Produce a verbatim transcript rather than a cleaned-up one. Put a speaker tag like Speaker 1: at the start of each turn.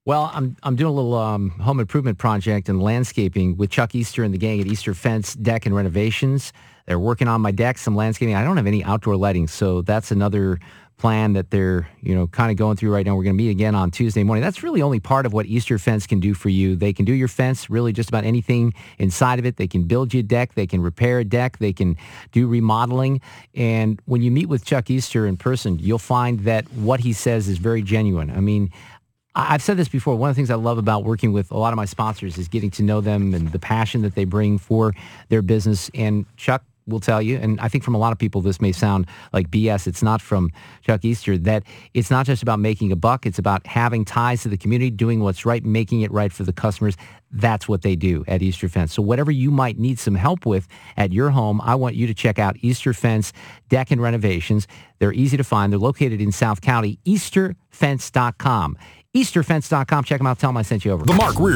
Speaker 1: Well, I'm I'm doing a little um, home improvement project and landscaping with Chuck Easter and the gang at Easter Fence Deck and Renovations. They're working on my deck, some landscaping. I don't have any outdoor lighting, so that's another plan that they're, you know, kind of going through right now. We're going to meet again on Tuesday morning. That's really only part of what Easter Fence can do for you. They can do your fence, really just about anything inside of it. They can build you a deck. They can repair a deck. They can do remodeling. And when you meet with Chuck Easter in person, you'll find that what he says is very genuine. I mean, I've said this before. One of the things I love about working with a lot of my sponsors is getting to know them and the passion that they bring for their business. And Chuck will tell you, and I think from a lot of people this may sound like B S, it's not from Chuck Easter, that it's not just about making a buck. It's about having ties to the community, doing what's right, making it right for the customers. That's what they do at Easter Fence. So whatever you might need some help with at your home, I want you to check out Easter Fence Deck and Renovations. They're easy to find. They're located in South County, easter fence dot com. easter fence dot com. Check them out. Tell them I sent you over.
Speaker 2: The Mark Rear